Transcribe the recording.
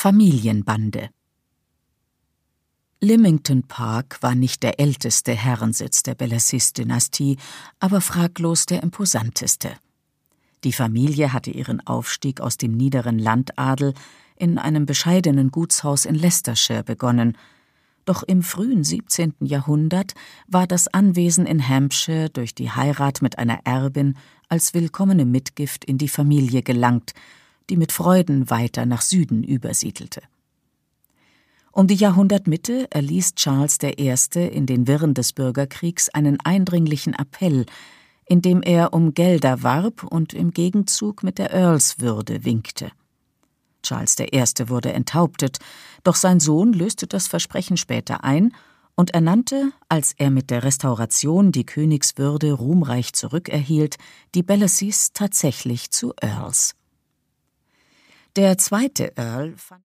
Familienbande. Lymington Park war nicht der älteste Herrensitz der Bellasys-Dynastie, aber fraglos der imposanteste. Die Familie hatte ihren Aufstieg aus dem niederen Landadel in einem bescheidenen Gutshaus in Leicestershire begonnen. Doch im frühen 17. Jahrhundert war das Anwesen in Hampshire durch die Heirat mit einer Erbin als willkommene Mitgift in die Familie gelangt, die mit Freuden weiter nach Süden übersiedelte. Um die Jahrhundertmitte erließ Charles I. in den Wirren des Bürgerkriegs einen eindringlichen Appell, in dem er um Gelder warb und im Gegenzug mit der Earlswürde winkte. Charles I. wurde enthauptet, doch sein Sohn löste das Versprechen später ein und ernannte, als er mit der Restauration die Königswürde ruhmreich zurückerhielt, die Bellasys tatsächlich zu Earls. Der zweite Earl fand